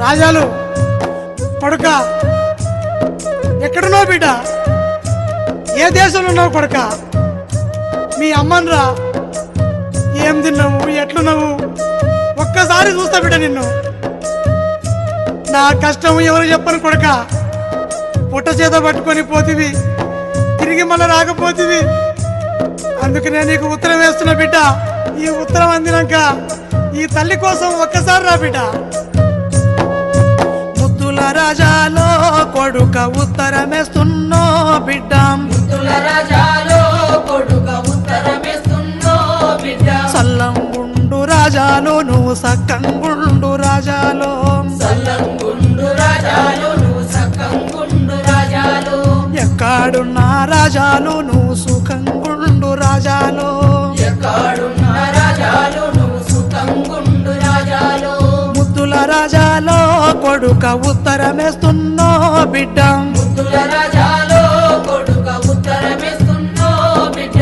రాజాలు కొడుక ఎక్కడున్నావు బిడ్డ? ఏ దేశంలో ఉన్నావు కొడుక? మీ అమ్మన్రా, ఏం తిన్నావు, ఎట్లున్నావు? ఒక్కసారి చూస్తా బిడ్డ నిన్ను. నా కష్టం ఎవరు చెప్పను కొడుక. పుట్ట చేత పట్టుకొని పోతివి, తిరిగి మళ్ళీ రాకపోతివి. అందుకనే నీకు ఉత్తరం వేస్తున్నా బిడ్డ. ఈ ఉత్తరం అందినాక ఈ తల్లి కోసం ఒక్కసారి రా బిడ్డ. ముద్దుల రాజాలో కొడుక ఉత్తరమేస్తున్నో బిడ్డ. ముద్దుల రాజాలో కొడుక ఉత్తరమేస్తున్నో బిడ్డ. సల్లంగుండు రాజాలు నువ్వు సక్కంగుండు రాజాలో. సల్లంగుండు రాజాలు నువ్వు సక్కంగుండు రాజాలు. ఎక్కడున్న రాజాలు నువ్వు సుఖంగుండు రాజాలో. ఎక్కడున్న రాజాలు నువ్వు సుఖంగుండు రాజాలు. ముద్దుల రాజాలో కొడుక ఉత్తరమేస్తున్నో బిడ్డ. ముద్దుల రాజాలో కొడుక ఉత్తరమేస్తున్నో బిడ్డ.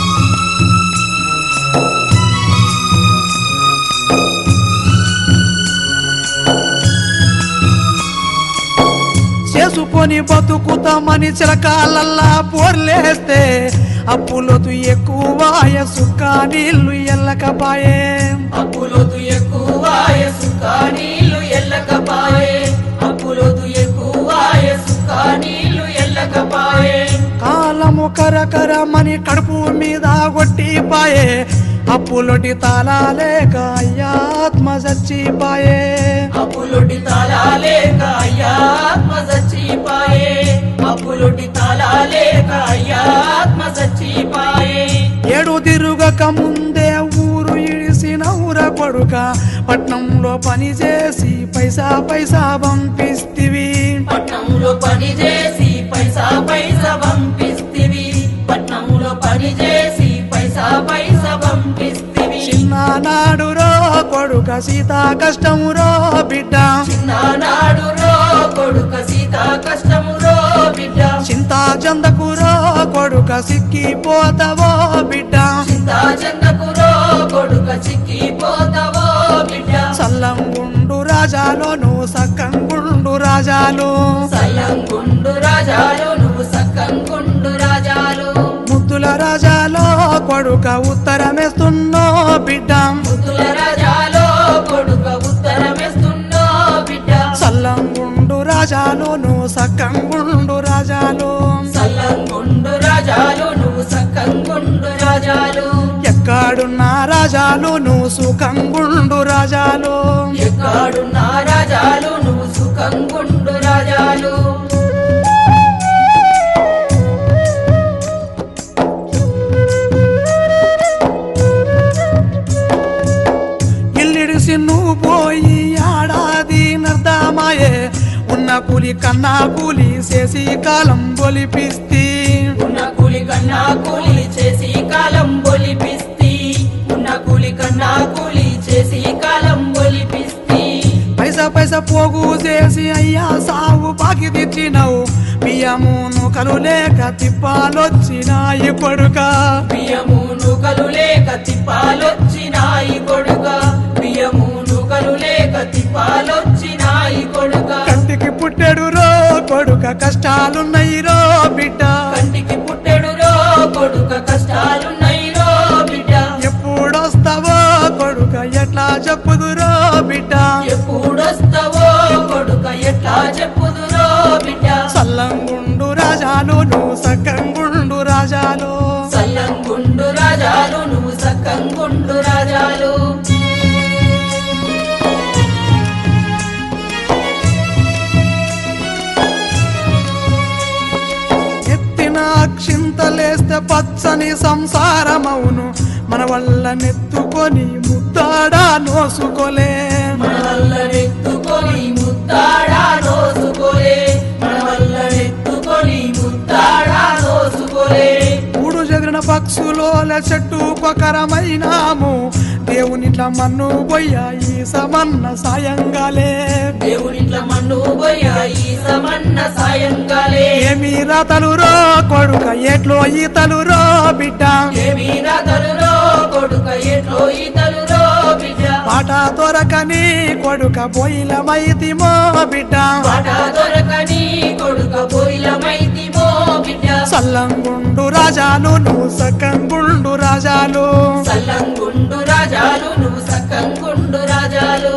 చేసుకొని బతుకుతామని చిలకాలల్లా పోర్లేస్తే అప్పులోతు ఎక్కువాయ సుక్క నీళ్లు ఎల్లకపాయే. అప్పులోతు ఎక్కువాయ సుక్క నీళ్లు ఎల్లకపాయే. అప్పులోతు ఎక్కువాయ సుక్క నీళ్లు ఎల్లకపాయే. కాలము కరకరమని కడుపు మీద కొట్టిపాయే. అప్పులొటి తాళాలేక అయ్యాత్మ చచ్చిపాయే. అప్పులొటి తాళాలేక అయ్యాత్మ చచ్చిపాయే. అప్పులొటి తాళాలేక అయ్యాత్మ చచ్చిపాయే. ఏడు తిరుగక ముందే ఊరు ఇడిసినవుర కొడుక. పట్నంలో పని చేసి పైసా పైసా పంపిస్తివి. పట్నంలో పని చేసి పైసా పైసా పంపిస్తివి. పట్నంలో పని చేసి పైసా పైసా పంపిస్తివి. చిన్ననాడు రో కొడుక సీతా కష్టము రో బిడ్డ. చిన్ననాడు రో కొడుక సీతా కష్టము రో బిడ్డ. చింతా చందకు రో కొడుక సిక్కిపోతావో బిడ్డ. చింతా చందకు రో కొడుక చిక్కిపోతావో బిడ్డ. సల్లంగుండు రాజాలో నువ్వు సక్కంగుండు రాజాలు. సల్లంగుండు రాజాలు నువ్వు సక్కంగుండు రాజాలు. ముద్దుల రాజాలో కొడుక ఉత్తరమేస్తున్నో బిడ్డ. ముద్దుల రాజాలో కొడుక ఉత్తరమేస్తున్నో బిడ్డ. సల్లంగుండు రాజాలు నువ్వు సక్కంగుండు రాజాలు. సల్లంగుండు రాజాలు నువ్వు సక్కంగుండు రాజాలు. ఎక్కడున్న రాజాలు నువ్వు సుఖంగుండు రాజాలు. ఎక్కడున్న రాజాలు నువ్వు సుఖంగుండు రాజాలు. ఇల్లిడిసి నువ్వు పోయి ఏడాది నర్దమాయే. ఉన్న కూలి కన్నా కూలి చేసి కాలం బొలిపిస్తి. ఉన్న కూలి కన్నా కూలి చేసి కాలం బొలిపిస్తి. ఉన్న కూలి కన్నా కూలి చేసి కాలం బొలిపిస్తి. పైసా పైసా పోగు చేసి అయ్యా సాగు బాకి తెచ్చినావు. బియ్యము నూకలు లేక తిప్పాలొచ్చినాయి కొడుక. బియ్యము నూకలు లేక తిప్పాలొచ్చినాయి కొడుక. బియ్యము నూకలు లేక తిప్పాలొచ్చినాయి కొడుక. కంటికి పుట్టెడు రో కొడుక కష్టాలున్నాయి రో బిడ్డ. కంటికి పుట్టెడు రో కొడుక కష్టాలున్నాయి రో బిడ్డ. ఎప్పుడొస్తావో కొడుక ఎట్లా చెప్పుదురో బిడ్డ. ఎప్పుడొస్తావో కొడుక ఎట్లా చెప్పుదురో బిడ్డ. సల్లంగుండు రాజాలు నువ్వు సక్కంగుండు రాజాలు. సల్లంగుండు రాజాలు నువ్వు సక్కంగుండు రాజాలు. ఎత్తిన అక్షింతలేస్తే పచ్చని సంసారమవును. మన వల్ల నెత్తుకొని ముద్దాడా నోసుకోలే. మన వల్ల నెత్తుకొని ముద్దాడా నోసుకోలే. మన వల్ల నెత్తుకొని ముద్దాడా నోసుకోలే. ఊడు చెదిరిన పక్షులోల చెట్టు కొకరమైనాము. దేవునిట్ల మన్ను బొయ్య ఈ సమన్న సాయంగాలే. దేవునిట్ల మన్ను బొయ్య ఈ సమన్న సాయంగాలే. ఏమి రాతలు రో కొడుక ఎట్లో ఈతలు రో బిడ్డ. ఏమి రాతలు రో కొడుక ఎట్లో ఈతలు రో బిడ్డ. బాట దొరకని కొడుక బొయిలమైతిమో బిడ్డ బాట దొరకని కొడుక బొయిలమైతిమో బిడ్డ సల్లంగుండు రాజాలు నువ్వు సక్కంగుండు రాజాలు సల్లంగుండు రాజాలు నువ్వు సక్కంగుండు రాజాలు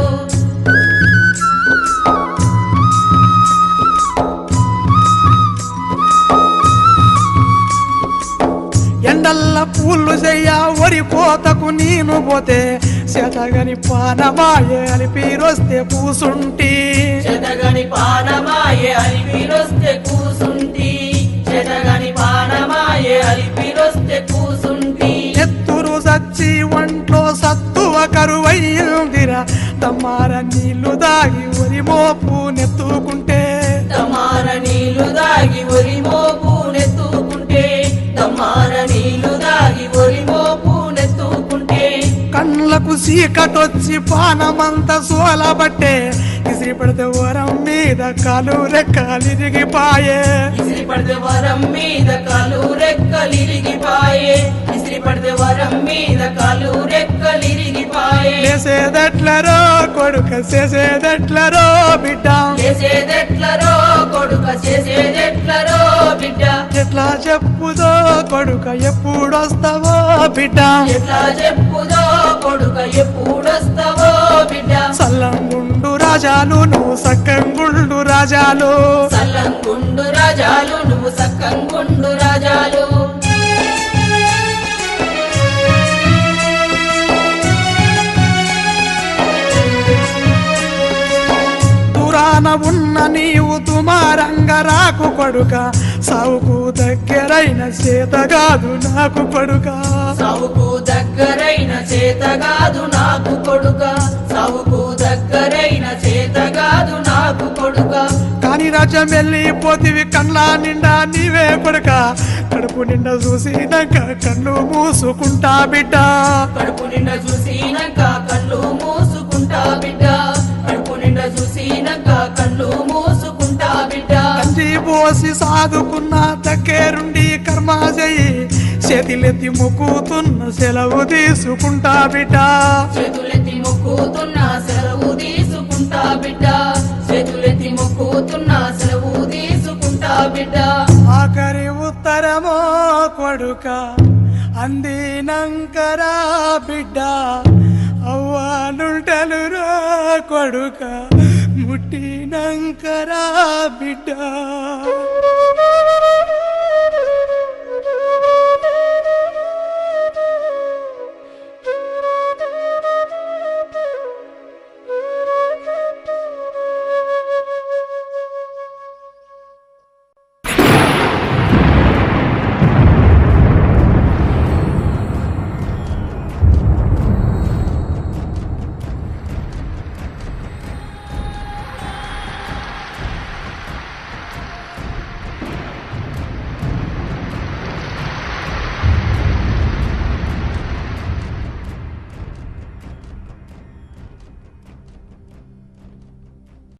ఎండల్ల పూలు చెయ్య వరి కోతకు నేను పోతే శతగని పానమాయే అని పీరొస్తే కూసుంటి చెదగని పానమాయే అలిపిరొస్తే కూసుంటి చెదగని పానమాయే అలిపిరొస్తే కూసుంటి ఎత్తురు సచ్చి ఒంట్లో సత్తువ కరువయ్యిందిరా తమ్మార నీళ్లు దాగి వరి మోపు నెత్తుకుంటే తమార నీళ్లు దాగి ఒరి మోపు నెత్తుకుంటే తమార నీళ్లు దాగి ఒరి మోపు నెత్తుకుంటే కళ్ళకు చీకటొచ్చి పానమంతా సోలబట్టే ఇసిరి పడితే వరం మీద కాలు రెక్కలిరిగిపాయే ఇసిరి పడితే వరం మీద కాలు రెక్కలిరిగిపాయే ఇసిరి పడితే వరం మీద కాలు రెక్కలిరిగిపాయే చేసేదెట్లరో కొడుక చేసేదెట్లరో బిడ్డ చేసేదెట్లరో కొడుక చేసేదెట్లరో బిడ్డ ఎట్లా చెప్పుదో కొడుక ఎప్పుడొస్తావో బిడ్డ ఎట్లా చెప్పుదో కొడుక ఎప్పుడొస్తావో బిడ్డ సల్లంగుండు రాజాలు నువ్వు సక్కంగుండు రాజాలు సల్లంగుండు రాజాలు నువ్వు సక్కంగుండు రాజాలు దూరాన ఉన్న నీవు తుమారంగ రాకు కొడుక సావుకు దగ్గరైన చేతగాదు నాకు కొడుక సావుకు దగ్గరైన చేతగాదు నాకు కొడుక సావుకు దగ్గరైన చేతగాదు నాకు కొడుక కాని రాజ్యం వెళ్ళిపోతివి కండ్ల నిండా నీవే కొడుక కడుపు నిండా చూసినాక కళ్ళు మూసుకుంటా బిడ్డ కడుపు నిండా చూసినాక కళ్ళు మూసుకుంటా బిడ్డ కడుపు నిండా చూసినాక కళ్ళు మూసుకుంటా బిడ్డ కంచి పోసి సాదుకున్న దగ్గరుండి కర్మ చెయ్యి చేతులెత్తి మొక్కుతున్న సెలవు తీసుకుంటా బిడ్డ చేతులెత్తి మొక్కుతున్నా సెలవు తీసుకుంటా బిడ్డ చేతులెత్తి మొక్కుతున్నా సెలవు తీసుకుంటా బిడ్డ ఆఖరి ఉత్తరమో కొడుక అందినంకరా బిడ్డ అవ్వాలుంటలురా కొడుక ముట్టినంకరా బిడ్డ